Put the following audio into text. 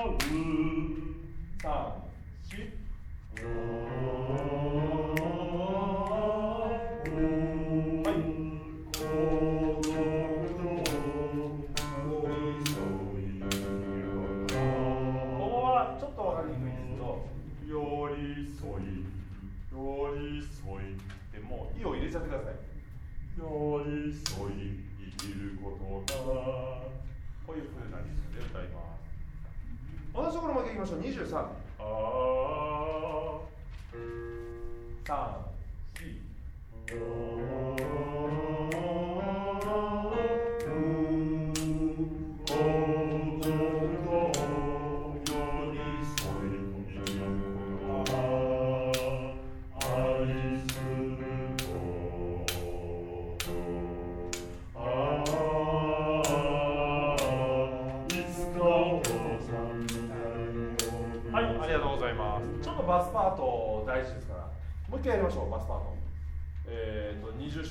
同じところまでいきましょう。23。はい、ありがとうございます。ちょっとバスパート大事ですから、もう一回やりましょう。バスパート。20